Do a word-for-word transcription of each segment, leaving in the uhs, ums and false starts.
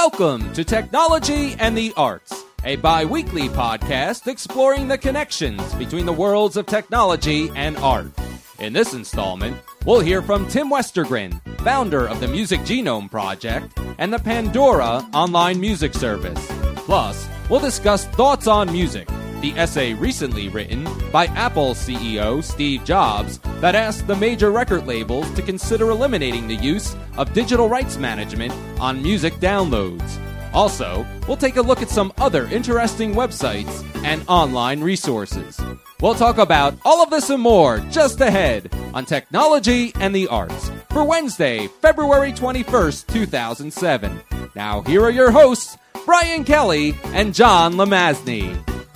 Welcome to Technology and the Arts, a bi-weekly podcast exploring the connections between the worlds of technology and art. In this installment, we'll hear from Tim Westergren, founder of the Music Genome Project and the Pandora online music service. Plus, we'll discuss Thoughts on Music, the essay recently written by Apple C E O Steve Jobs that asked the major record labels to consider eliminating the use of digital rights management on music downloads. Also, we'll take a look at some other interesting websites and online resources. We'll talk about all of this and more just ahead on Technology and the Arts for Wednesday, February twenty-first, two thousand seven. Now, here are your hosts, Brian Kelly and John Lemazny.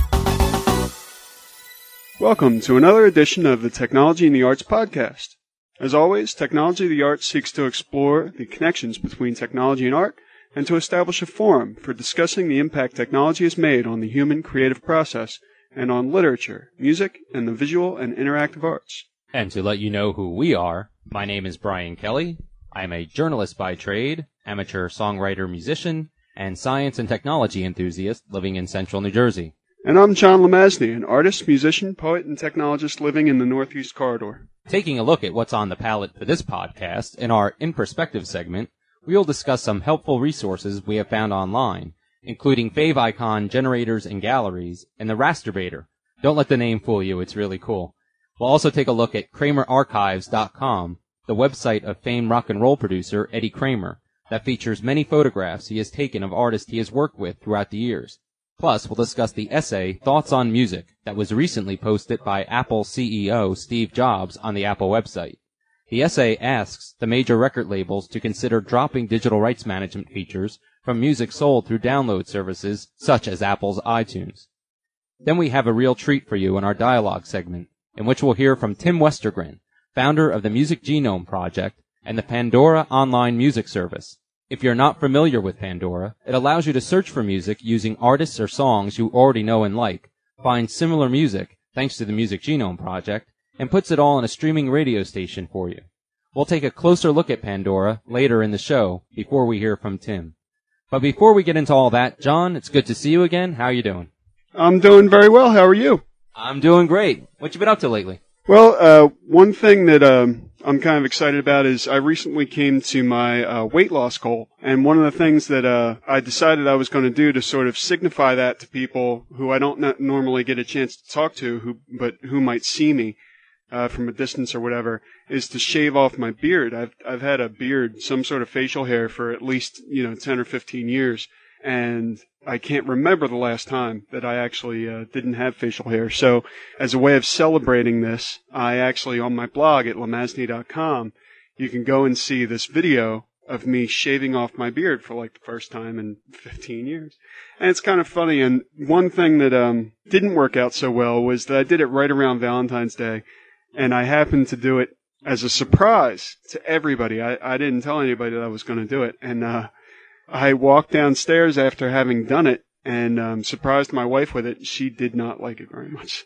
Welcome to another edition of the Technology and the Arts podcast. As always, Technology and the Arts seeks to explore the connections between technology and art and to establish a forum for discussing the impact technology has made on the human creative process and on literature, music, and the visual and interactive arts. And to let you know who we are, my name is Brian Kelly. I'm a journalist by trade, amateur songwriter, musician, and science and technology enthusiast living in central New Jersey. And I'm John Lemazny, an artist, musician, poet, and technologist living in the Northeast Corridor. Taking a look at what's on the palette for this podcast, in our In Perspective segment, we will discuss some helpful resources we have found online, including favicon generators and galleries, and the Rasterbator. Don't let the name fool you, it's really cool. We'll also take a look at Kramer Archives dot com, the website of famed rock and roll producer Eddie Kramer, that features many photographs he has taken of artists he has worked with throughout the years. Plus, we'll discuss the essay Thoughts on Music that was recently posted by Apple C E O Steve Jobs on the Apple website. The essay asks the major record labels to consider dropping digital rights management features from music sold through download services such as Apple's iTunes. Then we have a real treat for you in our dialogue segment, in which we'll hear from Tim Westergren, founder of the Music Genome Project and the Pandora online music service. If you're not familiar with Pandora, it allows you to search for music using artists or songs you already know and like, find similar music, thanks to the Music Genome Project, and puts it all in a streaming radio station for you. We'll take a closer look at Pandora later in the show, before we hear from Tim. But before we get into all that, John, it's good to see you again. How are you doing? I'm doing very well. How are you? I'm doing great. What you been up to lately? Well, uh, one thing that um, I'm kind of excited about is I recently came to my uh, weight loss goal. And one of the things that uh, I decided I was going to do to sort of signify that to people who I don't not normally get a chance to talk to, who but who might see me uh, from a distance or whatever, is to shave off my beard. I've I've had a beard, some sort of facial hair, for at least, you know, ten or fifteen years. And I can't remember the last time that I actually uh, didn't have facial hair. So as a way of celebrating this, I actually, on my blog at lemazny dot com, you can go and see this video of me shaving off my beard for like the first time in fifteen years. And it's kind of funny. And one thing that um, didn't work out so well was that I did it right around Valentine's Day. And I happened to do it as a surprise to everybody. I, I didn't tell anybody that I was going to do it. And uh I walked downstairs after having done it and um, surprised my wife with it. She did not like it very much.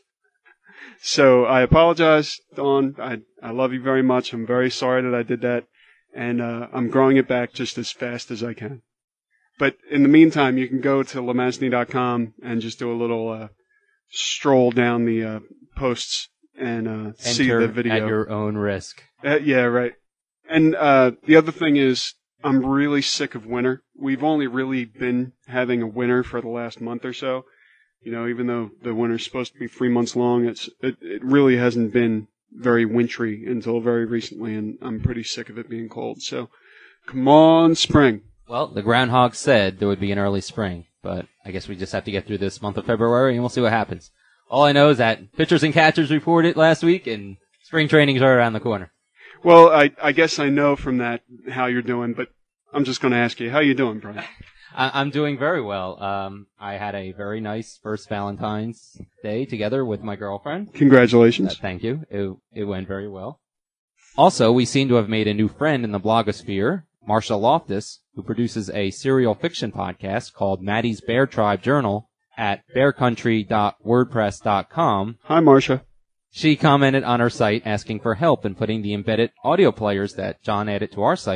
So I apologize, Dawn. I I love you very much. I'm very sorry that I did that. And uh, I'm growing it back just as fast as I can. But in the meantime, you can go to lemazny dot com and just do a little uh, stroll down the uh, posts and uh, see the video. At your own risk. Uh, yeah, right. And uh, the other thing is, I'm really sick of winter. We've only really been having a winter for the last month or so. You know, even though the winter's supposed to be three months long, it's it, it really hasn't been very wintry until very recently, and I'm pretty sick of it being cold. So, come on, spring. Well, the groundhog said there would be an early spring, but I guess we just have to get through this month of February, and we'll see what happens. All I know is that pitchers and catchers reported last week, and spring training's right around the corner. Well, I, I guess I know from that how you're doing, but I'm just going to ask you, how you doing, Brian? I'm doing very well. Um, I had a very nice first Valentine's Day together with my girlfriend. Congratulations. Uh, thank you. It, it went very well. Also, we seem to have made a new friend in the blogosphere, Marsha Loftus, who produces a serial fiction podcast called Maddie's Bear Tribe Journal at bear country dot wordpress dot com. Hi, Marsha. She commented on our site asking for help in putting the embedded audio players that John added to our site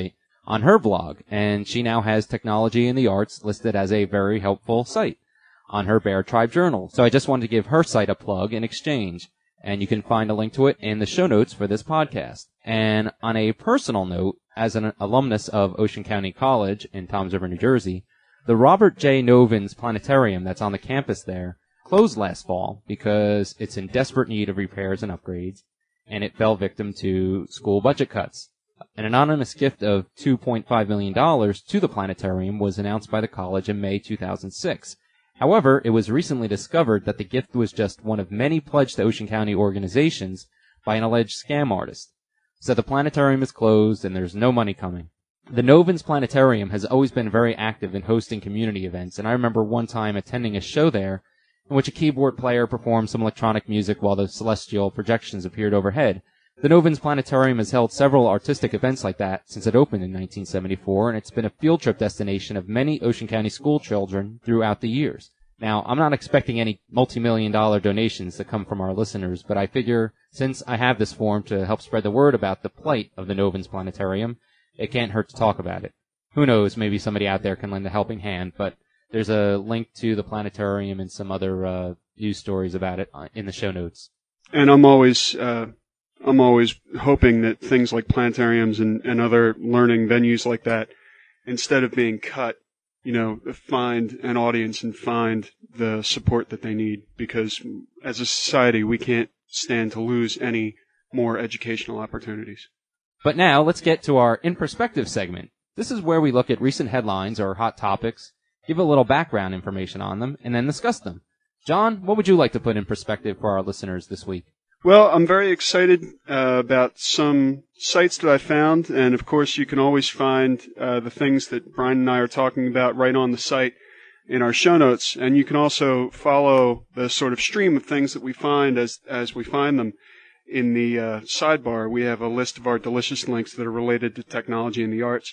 on her blog, and she now has Technology and the Arts listed as a very helpful site on her Bear Tribe Journal. So I just wanted to give her site a plug in exchange, and you can find a link to it in the show notes for this podcast. And on a personal note, as an alumnus of Ocean County College in Toms River, New Jersey, the Robert J. Novins Planetarium that's on the campus there closed last fall because it's in desperate need of repairs and upgrades, and it fell victim to school budget cuts. An anonymous gift of two point five million dollars to the planetarium was announced by the college in May two thousand six. However, it was recently discovered that the gift was just one of many pledged to Ocean County organizations by an alleged scam artist. So the planetarium is closed and there's no money coming. The Novins Planetarium has always been very active in hosting community events, and I remember one time attending a show there in which a keyboard player performed some electronic music while the celestial projections appeared overhead. The Novins Planetarium has held several artistic events like that since it opened in nineteen seventy-four, and it's been a field trip destination of many Ocean County school children throughout the years. Now, I'm not expecting any multi-million dollar donations to come from our listeners, but I figure since I have this forum to help spread the word about the plight of the Novins Planetarium, it can't hurt to talk about it. Who knows, maybe somebody out there can lend a helping hand, but there's a link to the planetarium and some other uh, news stories about it in the show notes. And I'm always... Uh I'm always hoping that things like planetariums and, and other learning venues like that, instead of being cut, you know, find an audience and find the support that they need, because as a society, we can't stand to lose any more educational opportunities. But now let's get to our In Perspective segment. This is where we look at recent headlines or hot topics, give a little background information on them, and then discuss them. John, what would you like to put in perspective for our listeners this week? Well, I'm very excited uh, about some sites that I found, and of course you can always find uh, the things that Brian and I are talking about right on the site in our show notes, and you can also follow the sort of stream of things that we find as as we find them in the uh, sidebar. We have a list of our delicious links that are related to technology and the arts.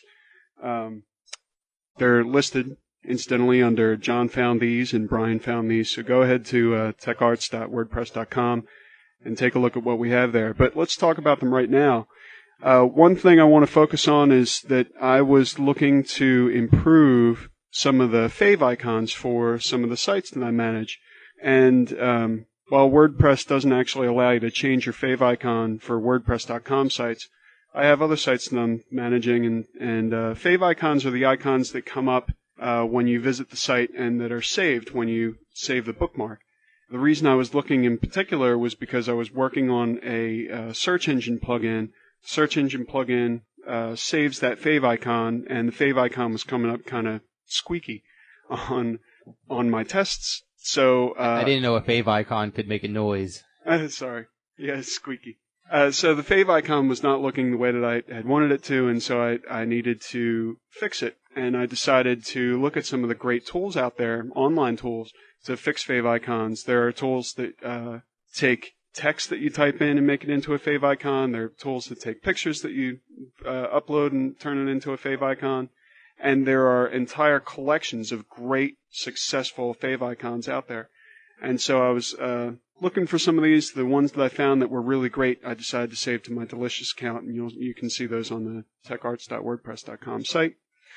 Um, they're listed, incidentally, under John found these and Brian found these, so go ahead to uh, tech arts dot wordpress dot com and take a look at what we have there. But let's talk about them right now. Uh, one thing I want to focus on is that I was looking to improve some of the fave icons for some of the sites that I manage. And um, while WordPress doesn't actually allow you to change your fave icon for WordPress dot com sites, I have other sites that I'm managing, and, and uh, fave icons are the icons that come up uh, when you visit the site and that are saved when you save the bookmark. The reason I was looking in particular was because I was working on a uh, search engine plugin. Search engine plugin uh, saves that fave icon, and the fave icon was coming up kind of squeaky on on my tests. So uh, I didn't know a fave icon could make a noise. Uh, sorry, yeah, it's squeaky. Uh, so the fave icon was not looking the way that I had wanted it to, and so I, I needed to fix it. And I decided to look at some of the great tools out there, online tools, to fix fave icons. There are tools that uh, take text that you type in and make it into a fave icon. There are tools that take pictures that you uh, upload and turn it into a fave icon. And there are entire collections of great, successful fave icons out there. And so I was uh, looking for some of these. The ones that I found that were really great, I decided to save to my Delicious account, and you'll, you can see those on the tech arts dot wordpress dot com site.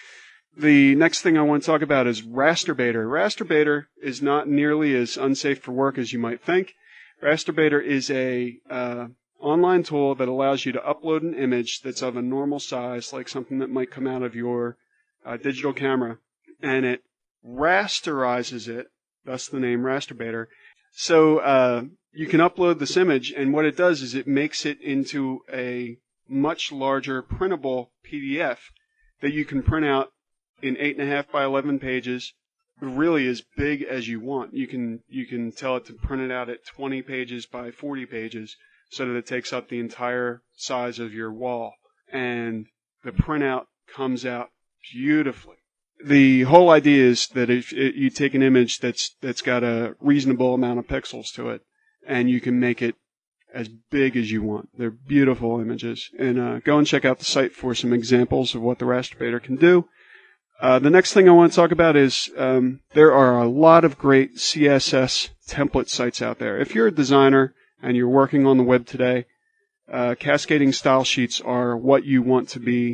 The next thing I want to talk about is Rasterbaiter. Rasterbaiter is not nearly as unsafe for work as you might think. Rasterbaiter is a uh, online tool that allows you to upload an image that's of a normal size, like something that might come out of your uh, digital camera, and it rasterizes it, thus the name Rasterbaiter. So uh, you can upload this image, and what it does is it makes it into a much larger printable P D F that you can print out in eight and a half by eleven pages, really as big as you want. You can you can tell it to print it out at twenty pages by forty pages, so that it takes up the entire size of your wall, and the printout comes out beautifully. The whole idea is that if it, you take an image that's that's got a reasonable amount of pixels to it, and you can make it as big as you want. They're beautiful images, and uh, go and check out the site for some examples of what the Rasterbaiter can do. Uh, the next thing I want to talk about is um, there are a lot of great C S S template sites out there. If you're a designer and you're working on the web today, uh, cascading style sheets are what you want to be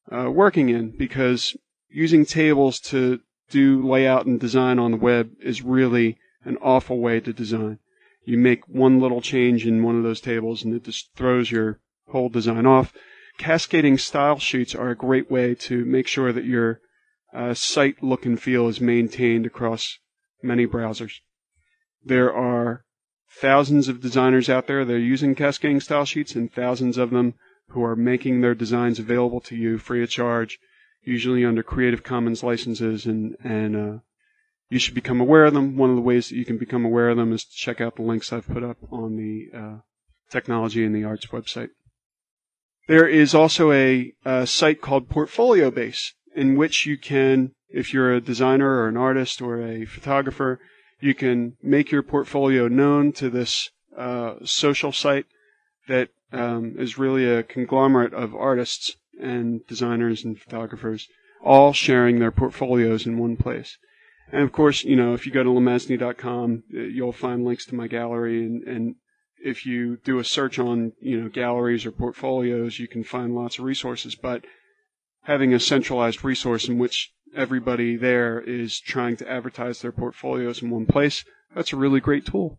uh, working in, because using tables to do layout and design on the web is really an awful way to design. You make one little change in one of those tables and it just throws your whole design off. Cascading style sheets are a great way to make sure that your uh, site look and feel is maintained across many browsers. There are thousands of designers out there that are using cascading style sheets, and thousands of them who are making their designs available to you free of charge, usually under Creative Commons licenses, and, and uh, you should become aware of them. One of the ways that you can become aware of them is to check out the links I've put up on the uh, Technology and the Arts website. There is also a, a site called Portfolio Base, in which you can, if you're a designer or an artist or a photographer, you can make your portfolio known to this uh, social site that um, is really a conglomerate of artists and designers and photographers, all sharing their portfolios in one place. And of course, you know, if you go to lemesney dot com, you'll find links to my gallery, and, and if you do a search on, you know, galleries or portfolios, you can find lots of resources. But having a centralized resource in which everybody there is trying to advertise their portfolios in one place, that's a really great tool.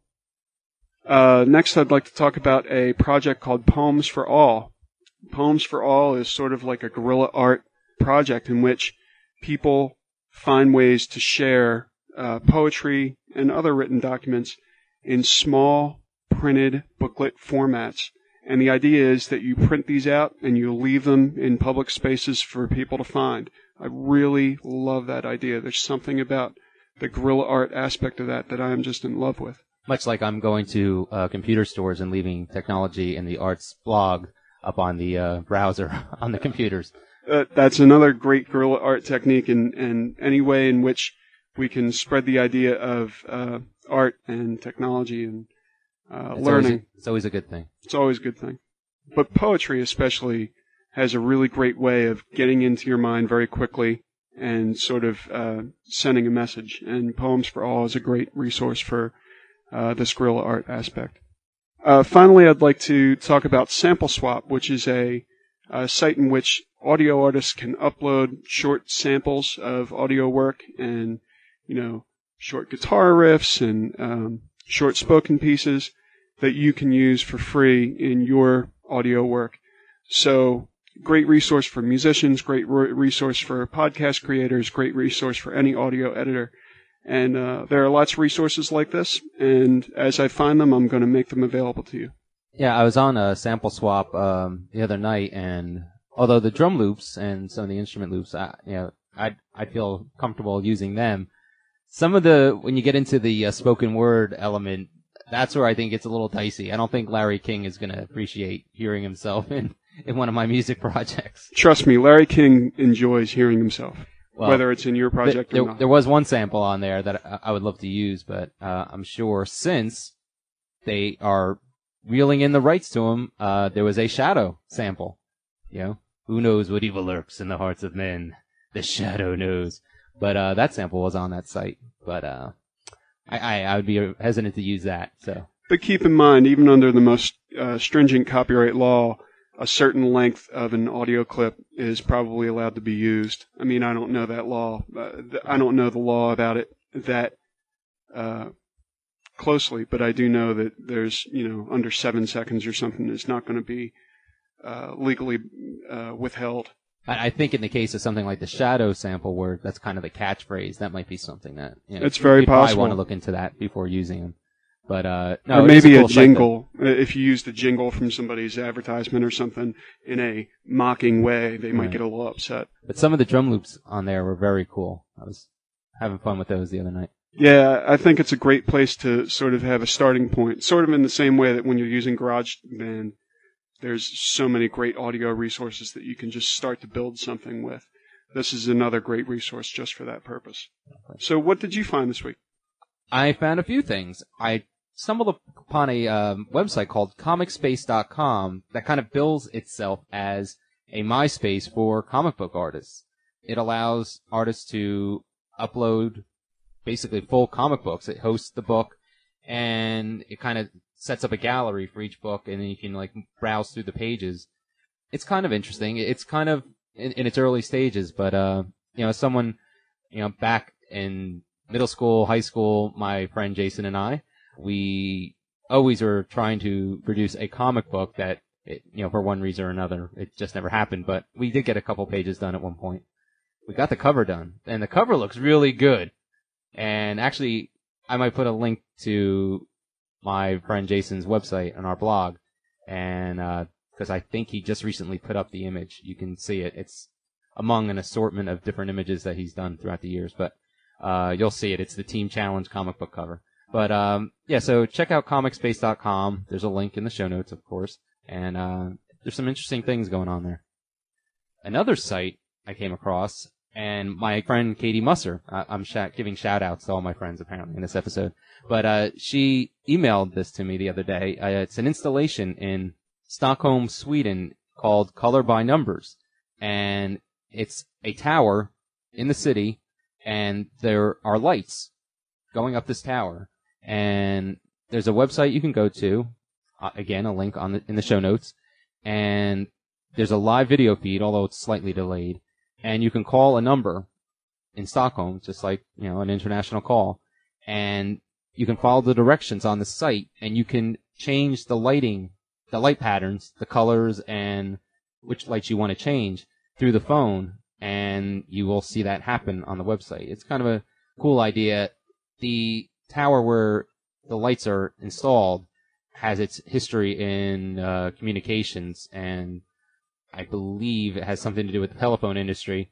Uh, next, I'd like to talk about a project called Poems for All. Poems for All is sort of like a guerrilla art project in which people find ways to share uh, poetry and other written documents in small printed booklet formats. And the idea is that you print these out and you leave them in public spaces for people to find. I really love that idea. There's something about the guerrilla art aspect of that that I am just in love with. Much like I'm going to uh, computer stores and leaving Technology and the Arts blog up on the uh, browser on the computers. Uh, that's another great guerrilla art technique, and, and any way in which we can spread the idea of uh, art and technology and uh, it's learning. Always a, it's always a good thing. It's always a good thing. But poetry especially has a really great way of getting into your mind very quickly and sort of uh, sending a message. And Poems for All is a great resource for uh, this guerrilla art aspect. Uh, finally, I'd like to talk about Sample Swap, which is a, a site in which audio artists can upload short samples of audio work and, you know, short guitar riffs and um, short spoken pieces that you can use for free in your audio work. So, great resource for musicians, great re- resource for podcast creators, great resource for any audio editor. And uh, there are lots of resources like this, and as I find them, I'm going to make them available to you. Yeah, I was on a Sample Swap um, the other night, and although the drum loops and some of the instrument loops, I, you know, I I feel comfortable using them. Some of the, when you get into the uh, spoken word element, that's where I think it's a little dicey. I don't think Larry King is going to appreciate hearing himself in, in one of my music projects. Trust me, Larry King enjoys hearing himself, well, whether it's in your project th- or there, not. There was one sample on there that I, I would love to use, but uh, I'm sure since they are reeling in the rights to him, uh, there was a Shadow sample. You know, who knows what evil lurks in the hearts of men? The Shadow knows. But uh, that sample was on that site. But uh, I, I, I would be hesitant to use that. So, But keep in mind, even under the most uh, stringent copyright law, a certain length of an audio clip is probably allowed to be used. I mean, I don't know that law. Uh, th- I don't know the law about it that uh, closely, but I do know that there's, you know, under seven seconds or something is not going to be uh, legally uh, withheld. I, I think in the case of something like the Shadow sample, where that's kind of the catchphrase, that might be something that, you know, it's very you'd possible. probably want to look into that before using them. But uh, no, or it is maybe a, a, cool site jingle. If you use the jingle from somebody's advertisement or something in a mocking way, they might Right. get a little upset. But some of the drum loops on there were very cool. I was having fun with those the other night. Yeah, I think it's a great place to sort of have a starting point. Sort of in the same way that when you're using GarageBand, there's so many great audio resources that you can just start to build something with. This is another great resource just for that purpose. So what did you find this week? I found a few things. I stumbled upon a um, website called comic space dot com that kind of bills itself as a MySpace for comic book artists. It allows artists to upload basically full comic books. It hosts the book, and it kind of sets up a gallery for each book, and then you can like browse through the pages. It's kind of interesting. It's kind of in, in its early stages, but, uh, you know, someone, you know, back in middle school, high school, my friend Jason and I, we always were trying to produce a comic book that, it, you know, for one reason or another, it just never happened, but we did get a couple pages done at one point. We got the cover done, and the cover looks really good. And actually, I might put a link to my friend Jason's website on our blog, and, uh, because I think he just recently put up the image. You can see it. It's among an assortment of different images that he's done throughout the years, but, uh, you'll see it. It's the Team Challenge comic book cover. But, um, yeah, so check out comic space dot com. There's a link in the show notes, of course, and, uh, there's some interesting things going on there. Another site I came across, and my friend Katie Musser, uh, I'm sh- giving shout outs to all my friends apparently in this episode, but, uh, she emailed this to me the other day. Uh, it's an installation in Stockholm, Sweden called Color by Numbers, and it's a tower in the city, and there are lights going up this tower, and there's a website you can go to, uh, again, a link on the, in the show notes, and there's a live video feed, although it's slightly delayed, and you can call a number in Stockholm, just like, you know, an international call, and you can follow the directions on the site, and you can change the lighting, the light patterns, the colors, and which lights you want to change through the phone, and you will see that happen on the website. It's kind of a cool idea. The tower where the lights are installed has its history in uh, communications, and I believe it has something to do with the telephone industry.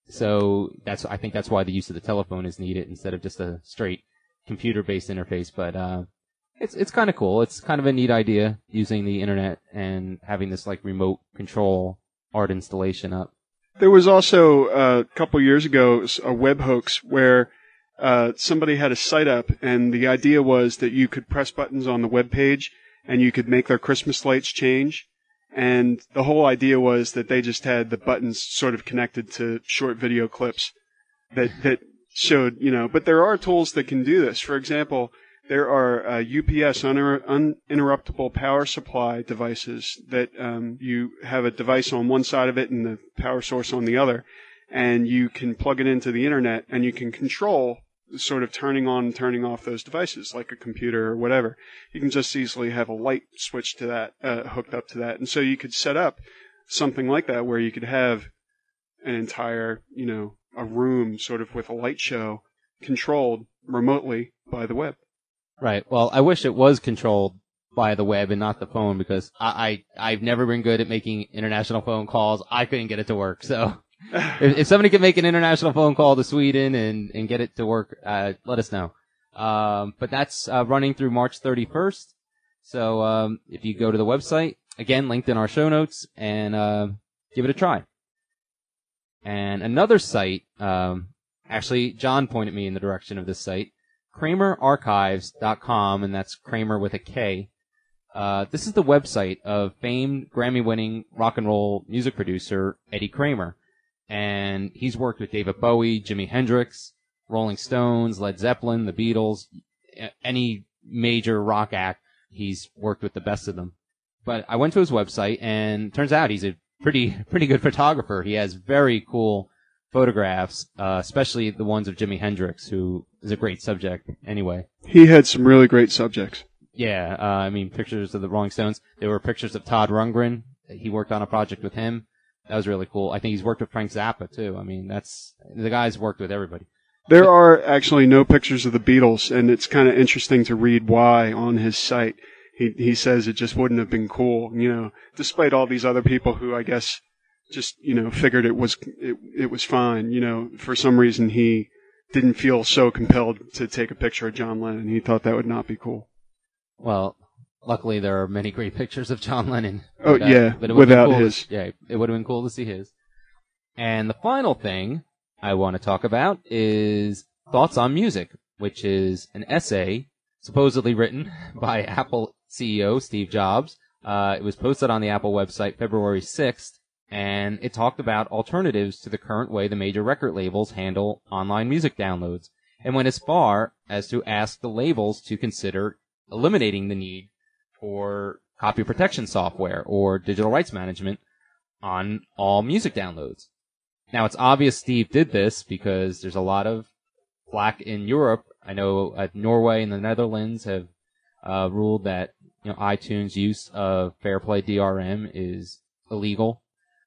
So that's I think that's why the use of the telephone is needed instead of just a straight computer-based interface. But uh, it's it's kind of cool. It's kind of a neat idea using the internet and having this like remote control art installation up. There was also uh, a couple years ago a web hoax where uh, somebody had a site up, and the idea was that you could press buttons on the web page and you could make their Christmas lights change. And the whole idea was that they just had the buttons sort of connected to short video clips that that showed, you know. But there are tools that can do this. For example, there are uh, U P S, uninter- uninterruptible power supply devices that um, you have a device on one side of it and the power source on the other, and you can plug it into the internet and you can control sort of turning on and turning off those devices like a computer or whatever. You can just easily have a light switch to that, uh, hooked up to that. And so you could set up something like that where you could have an entire, you know, a room sort of with a light show controlled remotely by the web. Right. Well, I wish it was controlled by the web and not the phone, because I, I I've never been good at making international phone calls. I couldn't get it to work. So if, if somebody could make an international phone call to Sweden and, and get it to work, uh, let us know. Um, but that's uh, running through March thirty-first. So um, if you go to the website, again, linked in our show notes, and uh, give it a try. And another site, um, actually, John pointed me in the direction of this site, Kramer Archives dot com, and that's Kramer with a K. Uh, this is the website of famed Grammy-winning rock and roll music producer Eddie Kramer. And he's worked with David Bowie, Jimi Hendrix, Rolling Stones, Led Zeppelin, the Beatles, any major rock act. He's worked with the best of them. But I went to his website, and turns out he's a pretty pretty good photographer. He has very cool photographs, uh, especially the ones of Jimi Hendrix, who is a great subject anyway. He had some really great subjects. Yeah, uh, I mean, pictures of the Rolling Stones. There were pictures of Todd Rundgren. He worked on a project with him. That was really cool. I think he's worked with Frank Zappa, too. I mean, that's the guy's worked with everybody. There but, are actually no pictures of the Beatles, and it's kind of interesting to read why on his site. He he says it just wouldn't have been cool, you know, despite all these other people who I guess just, you know, figured it was it, it was fine. You know, for some reason he didn't feel so compelled to take a picture of John Lennon. He thought that would not be cool. Well, luckily there are many great pictures of John Lennon. Oh, but, yeah, uh, but it without cool his. To, yeah, it would have been cool to see his. And the final thing I want to talk about is Thoughts on Music, which is an essay supposedly written by Apple C E O Steve Jobs. Uh, it was posted on the Apple website February sixth, and it talked about alternatives to the current way the major record labels handle online music downloads, and went as far as to ask the labels to consider eliminating the need for copy protection software or digital rights management on all music downloads. Now, it's obvious Steve did this because there's a lot of flack in Europe. I know uh, Norway and the Netherlands have uh, ruled that you know iTunes' use of Fairplay D R M is illegal,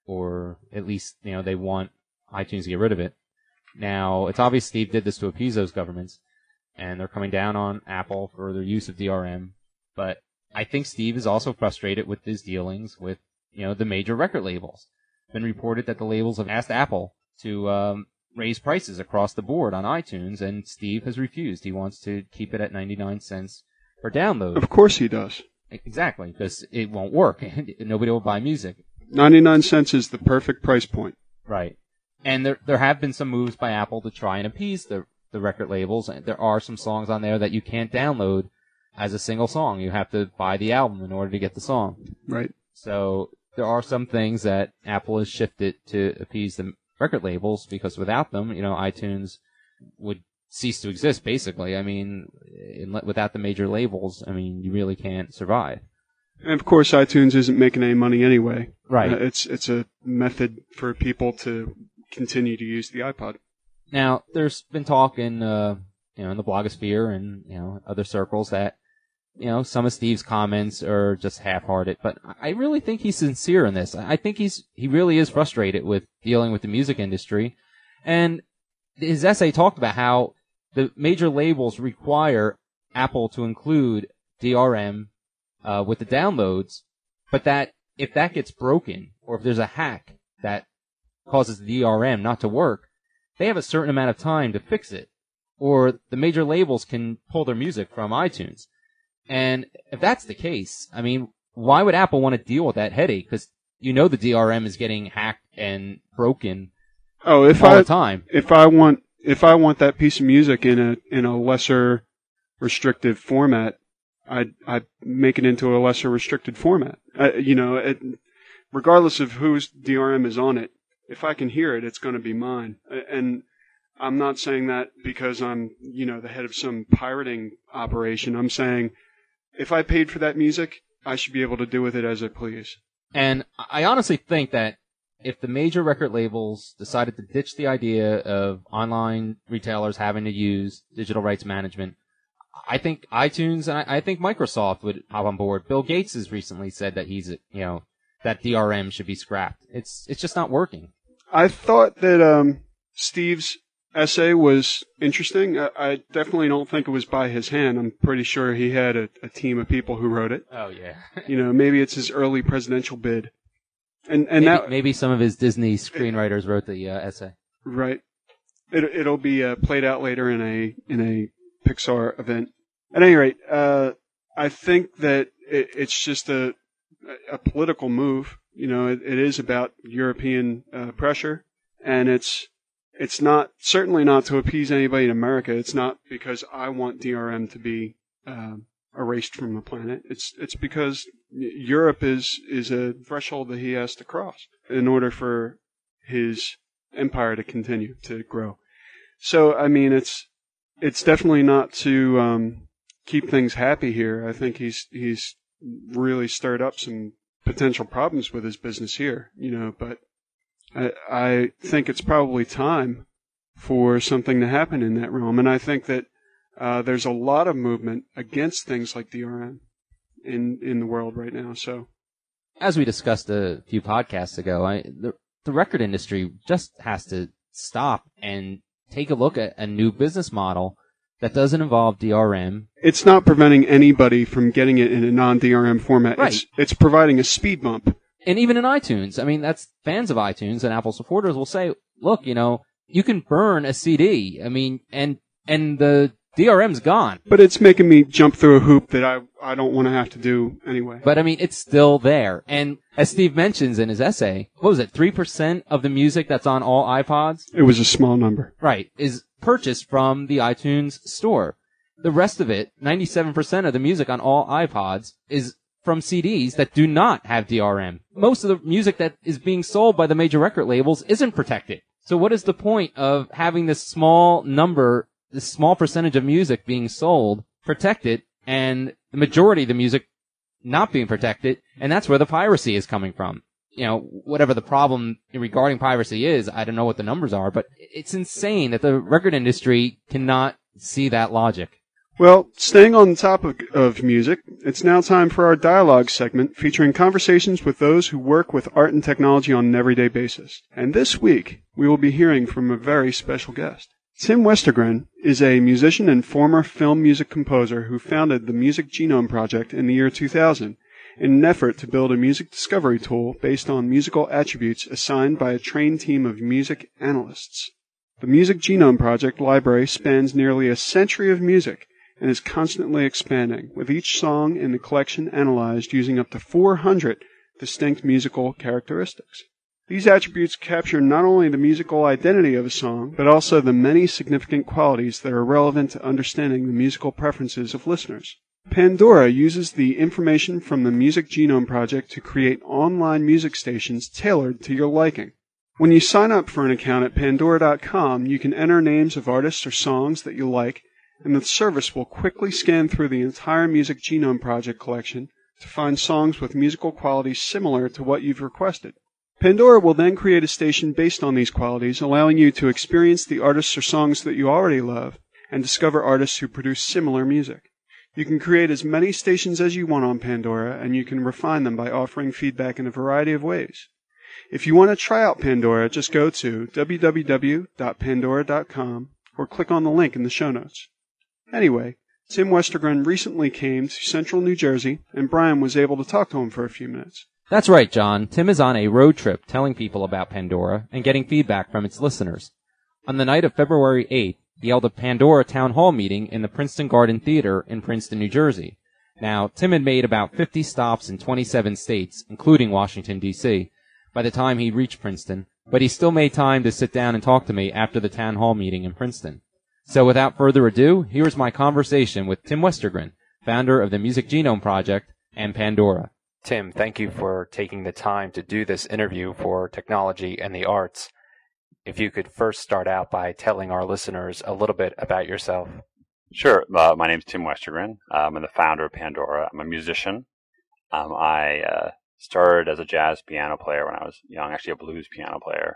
or at least you know they want iTunes to get rid of it. Now, it's obvious Steve did this to appease those governments, and they're coming down on Apple for their use of D R M. But I think Steve is also frustrated with his dealings with you know the major record labels. It's been reported that the labels have asked Apple to um, raise prices across the board on iTunes, and Steve has refused. He wants to keep it at ninety-nine cents per download. Of course he does. Exactly, because it won't work. Nobody will buy music. ninety-nine cents is the perfect price point. Right. And there there have been some moves by Apple to try and appease the, the record labels. There are some songs on there that you can't download as a single song. You have to buy the album in order to get the song. Right. So there are some things that Apple has shifted to appease the record labels, because without them, you know, iTunes would cease to exist, basically. I mean, in, without the major labels, I mean, you really can't survive. And of course, iTunes isn't making any money anyway. Right. Uh, it's it's a method for people to continue to use the iPod. Now, there's been talk in, uh, you know, in the blogosphere and, you know, other circles that, you know, some of Steve's comments are just half-hearted, but I really think he's sincere in this. I think he's, he really is frustrated with dealing with the music industry. And his essay talked about how the major labels require Apple to include D R M, uh, with the downloads, but that if that gets broken, or if there's a hack that causes the D R M not to work, they have a certain amount of time to fix it, or the major labels can pull their music from iTunes. And if that's the case, I mean, why would Apple want to deal with that headache? Because you know the D R M is getting hacked and broken oh, if all I, the time. If I want, if I want that piece of music in a in a lesser restrictive format, I I make it into a lesser restricted format. Uh, you know, it, regardless of whose D R M is on it, if I can hear it, it's going to be mine. And I'm not saying that because I'm, you know, the head of some pirating operation. I'm saying if I paid for that music, I should be able to do with it as I please. And I honestly think that if the major record labels decided to ditch the idea of online retailers having to use digital rights management, I think iTunes and I, I think Microsoft would hop on board. Bill Gates has recently said that he's, you know, that D R M should be scrapped. It's it's just not working. I thought that um, Steve's essay was interesting. I, I definitely don't think it was by his hand. I'm pretty sure he had a, a team of people who wrote it. Oh yeah. You know, maybe it's his early presidential bid. And and maybe, that maybe some of his Disney screenwriters wrote the uh, essay. Right. It it'll be uh, played out later in a in a Pixar event. At any rate, uh, I think that it, it's just a a political move. You know, it, it is about European uh, pressure, and it's it's not certainly not to appease anybody in America. It's not because I want D R M to be uh, erased from the planet. It's it's because Europe is is a threshold that he has to cross in order for his empire to continue to grow. So, I mean, it's it's definitely not to um, keep things happy here. I think he's he's really stirred up some potential problems with his business here, you know, but I, I think it's probably time for something to happen in that realm. And I think that uh, there's a lot of movement against things like D R M in, in the world right now. So, as we discussed a few podcasts ago, I, the, the record industry just has to stop and take a look at a new business model that doesn't involve D R M. It's not preventing anybody from getting it in a non-D R M format. Right. It's, it's providing a speed bump. And even in iTunes, I mean, that's fans of iTunes and Apple supporters will say, look, you know, you can burn a C D. I mean, and, and the D R M's gone. But it's making me jump through a hoop that I, I don't want to have to do anyway. But I mean, it's still there. And as Steve mentions in his essay, what was it, three percent of the music that's on all iPods? It was a small number. Right, is purchased from the iTunes store. The rest of it, ninety-seven percent of the music on all iPods, is from C Ds that do not have D R M. Most of the music that is being sold by the major record labels isn't protected. So what is the point of having this small number, this small percentage of music being sold, protected, and the majority of the music not being protected, and that's where the piracy is coming from. you know, whatever the problem regarding piracy is, I don't know what the numbers are, but it's insane that the record industry cannot see that logic. Well, staying on the topic of music, it's now time for our dialogue segment featuring conversations with those who work with art and technology on an everyday basis. And this week, we will be hearing from a very special guest. Tim Westergren is a musician and former film music composer who founded the Music Genome Project in the year two thousand in an effort to build a music discovery tool based on musical attributes assigned by a trained team of music analysts. The Music Genome Project library spans nearly a century of music and is constantly expanding, with each song in the collection analyzed using up to four hundred distinct musical characteristics. These attributes capture not only the musical identity of a song, but also the many significant qualities that are relevant to understanding the musical preferences of listeners. Pandora uses the information from the Music Genome Project to create online music stations tailored to your liking. When you sign up for an account at Pandora dot com, you can enter names of artists or songs that you like, and the service will quickly scan through the entire Music Genome Project collection to find songs with musical qualities similar to what you've requested. Pandora will then create a station based on these qualities, allowing you to experience the artists or songs that you already love and discover artists who produce similar music. You can create as many stations as you want on Pandora, and you can refine them by offering feedback in a variety of ways. If you want to try out Pandora, just go to w w w dot pandora dot com or click on the link in the show notes. Anyway, Tim Westergren recently came to Central New Jersey, and Brian was able to talk to him for a few minutes. That's right, John. Tim is on a road trip telling people about Pandora and getting feedback from its listeners. On the night of February eighth, he held a Pandora Town Hall meeting in the Princeton Garden Theater in Princeton, New Jersey. Now, Tim had made about fifty stops in twenty-seven states, including Washington, D C, by the time he reached Princeton, but he still made time to sit down and talk to me after the Town Hall meeting in Princeton. So without further ado, here's my conversation with Tim Westergren, founder of the Music Genome Project and Pandora. Tim, thank you for taking the time to do this interview for Technology and the Arts. If you could first start out by telling our listeners a little bit about yourself. Sure. Uh, my name is Tim Westergren. Um, I'm the founder of Pandora. I'm a musician. Um, I uh, started as a jazz piano player when I was young, actually a blues piano player.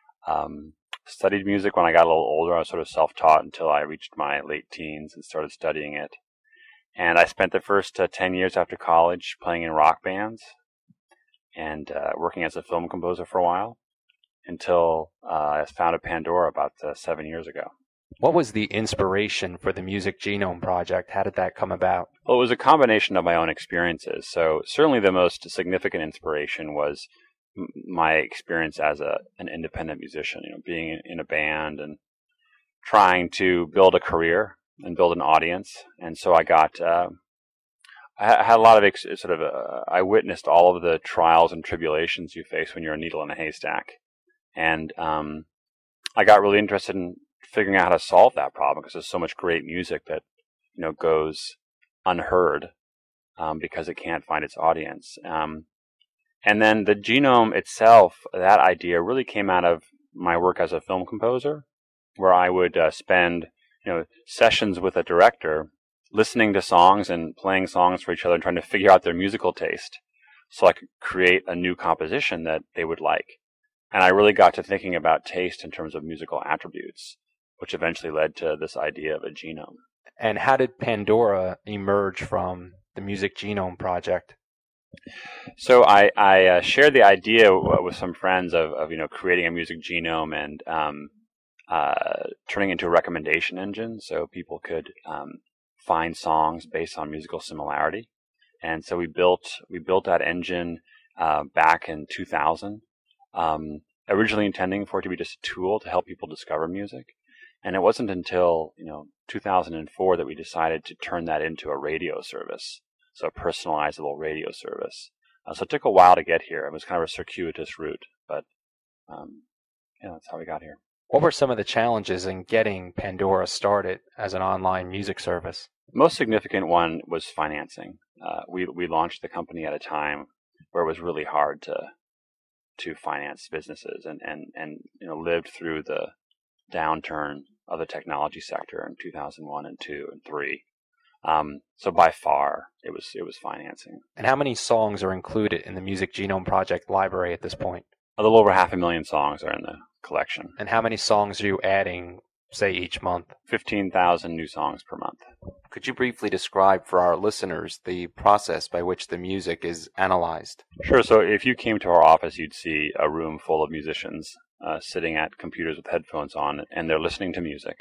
Um, studied music when I got a little older. I was sort of self-taught until I reached my late teens and started studying it. And I spent the first uh, ten years after college playing in rock bands and uh, working as a film composer for a while until uh, I founded Pandora about uh, seven years ago. What was the inspiration for the Music Genome Project? How did that come about? Well, it was a combination of my own experiences. So certainly the most significant inspiration was m- my experience as a an independent musician, you know, being in, in a band and trying to build a career and build an audience. And so I got, uh, I had a lot of ex- sort of, uh, I witnessed all of the trials and tribulations you face when you're a needle in a haystack. And um, I got really interested in figuring out how to solve that problem because there's so much great music that, you know, goes unheard um, because it can't find its audience. Um, and then the genome itself, that idea really came out of my work as a film composer, where I would uh, spend, you know, sessions with a director, listening to songs and playing songs for each other and trying to figure out their musical taste so I could create a new composition that they would like. And I really got to thinking about taste in terms of musical attributes, which eventually led to this idea of a genome. And how did Pandora emerge from the Music Genome Project? So I, I uh, shared the idea w- with some friends of, of, you know, creating a music genome and um, uh, turning it into a recommendation engine so people could um, find songs based on musical similarity. And so we built we built that engine uh, back in two thousand. Um, originally intending for it to be just a tool to help people discover music. And it wasn't until, you know, two thousand four that we decided to turn that into a radio service, so a personalizable radio service. Uh, so it took a while to get here. It was kind of a circuitous route, but um, yeah, that's how we got here. What were some of the challenges in getting Pandora started as an online music service? The most significant one was financing. Uh, we we launched the company at a time where it was really hard to to finance businesses and, and, and you know lived through the downturn of the technology sector in two thousand one and two and three. Um, so by far, it was it was financing. And how many songs are included in the Music Genome Project library at this point? A little over half a million songs are in the collection. And how many songs are you adding, say, each month? fifteen thousand new songs per month. Could you briefly describe for our listeners the process by which the music is analyzed? Sure. So if you came to our office, you'd see a room full of musicians uh, sitting at computers with headphones on, and they're listening to music.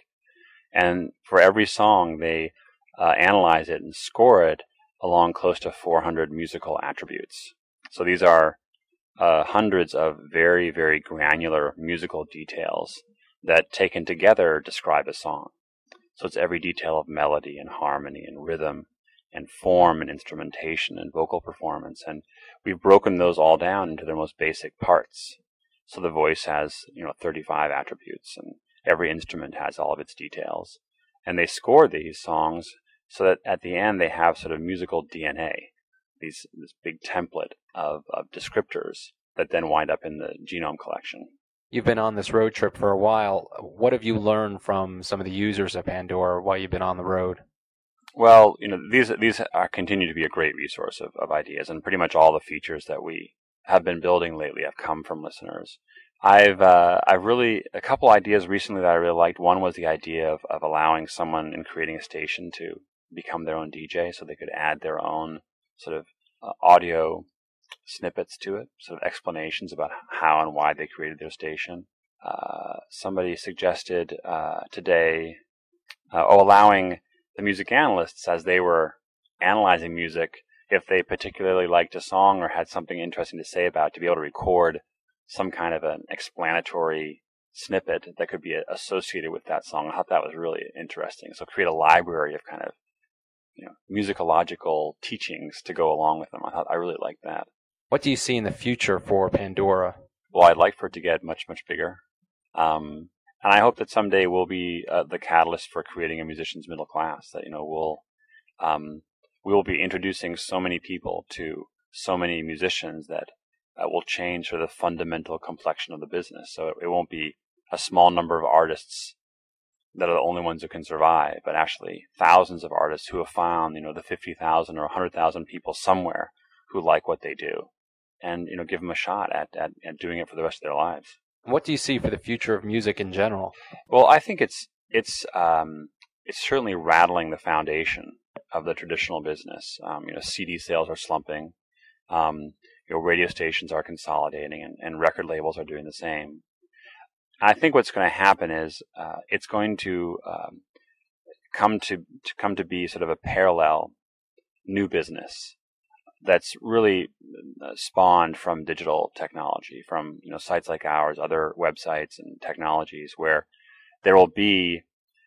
And for every song, they uh, analyze it and score it along close to four hundred musical attributes. So these are uh, hundreds of very, very granular musical details that, taken together, describe a song. So it's every detail of melody and harmony and rhythm and form and instrumentation and vocal performance. And we've broken those all down into their most basic parts. So the voice has, you know, thirty-five attributes, and every instrument has all of its details. And they score these songs so that at the end they have sort of musical D N A, these this big template of, of descriptors that then wind up in the genome collection. You've been on this road trip for a while. What have you learned from some of the users of Pandora while you've been on the road? Well, you know, these these are, continue to be a great resource of, of ideas, and pretty much all the features that we have been building lately have come from listeners. I've uh, I've really a couple ideas recently that I really liked. One was the idea of, of allowing someone in creating a station to become their own D J, so they could add their own sort of uh, audio snippets to it, sort of explanations about how and why they created their station. Uh, somebody suggested uh, today, uh, oh, allowing the music analysts, as they were analyzing music, if they particularly liked a song or had something interesting to say about it, to be able to record some kind of an explanatory snippet that could be associated with that song. I thought that was really interesting. So create a library of kind of, you know, musicological teachings to go along with them. I thought I really liked that. What do you see in the future for Pandora? Well, I'd like for it to get much, much bigger. Um, and I hope that someday we'll be uh, the catalyst for creating a musician's middle class, that, you know, we'll, um, we will be introducing so many people to so many musicians that uh, will change sort of the fundamental complexion of the business. So it, it won't be a small number of artists that are the only ones who can survive, but actually thousands of artists who have found, you know, the fifty thousand or one hundred thousand people somewhere who like what they do, and, you know, give them a shot at, at, at doing it for the rest of their lives. What do you see for the future of music in general? Well, I think it's it's um, it's certainly rattling the foundation of the traditional business. Um, you know, C D sales are slumping. Um, you know, radio stations are consolidating, and, and record labels are doing the same. I think what's going to happen is uh, it's going to um, come to, to come to be sort of a parallel new business that's really spawned from digital technology, from, you know, sites like ours, other websites and technologies, where there will be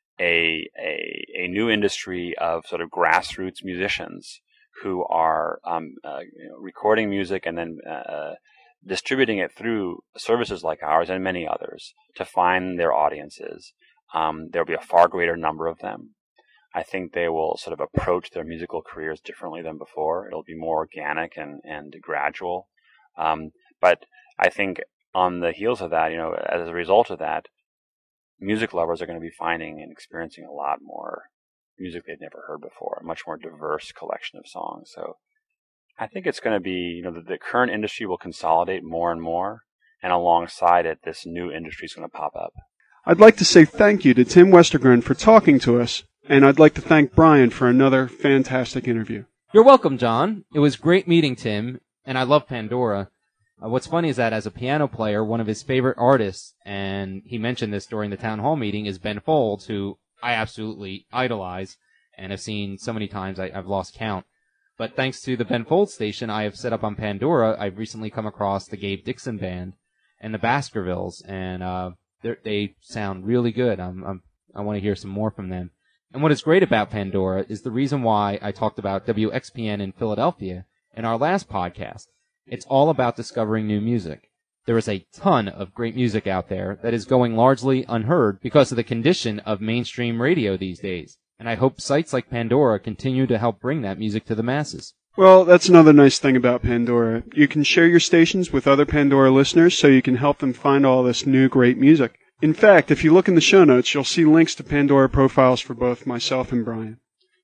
a a, a new industry of sort of grassroots musicians who are um, uh, you know, recording music and then uh, distributing it through services like ours and many others to find their audiences. Um, there'll be a far greater number of them. I think they will sort of approach their musical careers differently than before. It'll be more organic and, and gradual. Um, but I think on the heels of that, you know, as a result of that, music lovers are going to be finding and experiencing a lot more music they've never heard before, a much more diverse collection of songs. So I think it's going to be, you know, the, the current industry will consolidate more and more, and alongside it, this new industry is going to pop up. I'd like to say thank you to Tim Westergren for talking to us, and I'd like to thank Brian for another fantastic interview. You're welcome, John. It was great meeting Tim, and I love Pandora. Uh, what's funny is that as a piano player, one of his favorite artists, and he mentioned this during the town hall meeting, is Ben Folds, who I absolutely idolize and have seen so many times I, I've lost count. But thanks to the Ben Folds station I have set up on Pandora, I've recently come across the Gabe Dixon Band and the Baskervilles, and uh, they sound really good. I'm, I'm, I want to hear some more from them. And what is great about Pandora is the reason why I talked about W X P N in Philadelphia in our last podcast. It's all about discovering new music. There is a ton of great music out there that is going largely unheard because of the condition of mainstream radio these days. And I hope sites like Pandora continue to help bring that music to the masses. Well, that's another nice thing about Pandora. You can share your stations with other Pandora listeners so you can help them find all this new great music. In fact, if you look in the show notes, you'll see links to Pandora profiles for both myself and Brian.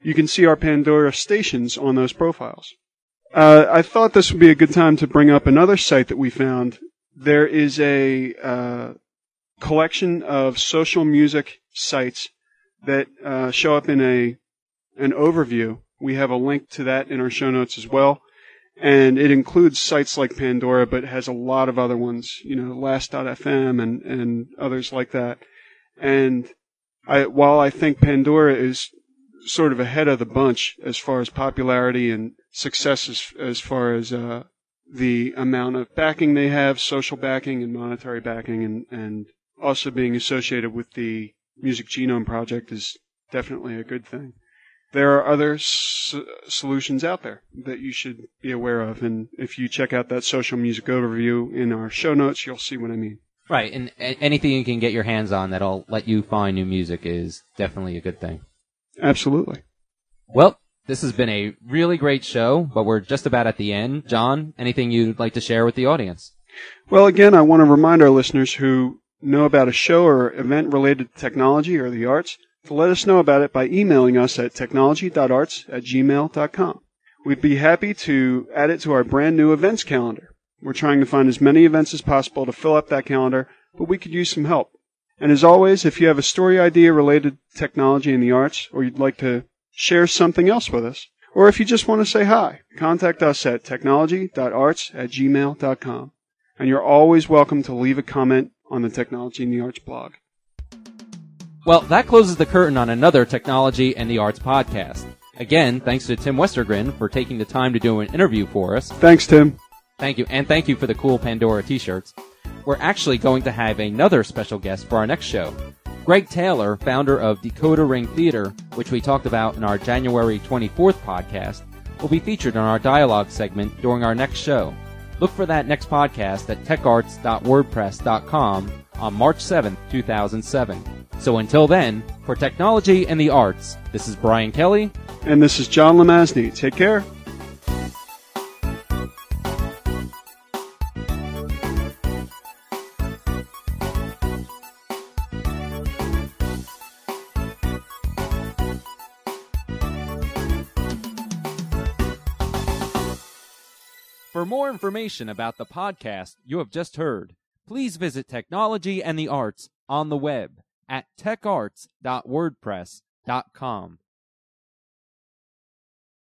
you can see our Pandora stations on those profiles. Uh, I thought this would be a good time to bring up another site that we found. There is a uh, collection of social music sites that uh, show up in a an overview. We have a link to that in our show notes as well. And it includes sites like Pandora, but it has a lot of other ones, you know, last dot f m and, and others like that. And I, while I think Pandora is sort of ahead of the bunch as far as popularity and success as, as far as uh, the amount of backing they have, social backing and monetary backing, and, and also being associated with the Music Genome Project is definitely a good thing. There are other s- solutions out there that you should be aware of, and if you check out that social music overview in our show notes, you'll see what I mean. Right, and a- anything you can get your hands on that'll let you find new music is definitely a good thing. Absolutely. Well, this has been a really great show, but we're just about at the end. John, anything you'd like to share with the audience? Well, again, I want to remind our listeners who know about a show or event related to technology or the arts to let us know about it by emailing us at technology dot arts at gmail dot com. We'd be happy to add it to our brand new events calendar. We're trying to find as many events as possible to fill up that calendar, but we could use some help. And as always, if you have a story idea related to technology and the arts, or you'd like to share something else with us, or if you just want to say hi, contact us at technology dot arts at gmail dot com. And you're always welcome to leave a comment on the Technology and the Arts blog. Well, that closes the curtain on another Technology and the Arts podcast. Again, thanks to Tim Westergren for taking the time to do an interview for us. Thanks, Tim. Thank you, and thank you for the cool Pandora t-shirts. We're actually going to have another special guest for our next show. Greg Taylor, founder of Decoder Ring Theater, which we talked about in our January twenty-fourth podcast, will be featured on our dialogue segment during our next show. Look for that next podcast at tech arts dot wordpress dot com on March seventh, two thousand seven. So until then, for Technology and the Arts, this is Brian Kelly. And this is John Lemazny. Take care. For more information about the podcast you have just heard, please visit Technology and the Arts on the web at tech arts dot wordpress dot com.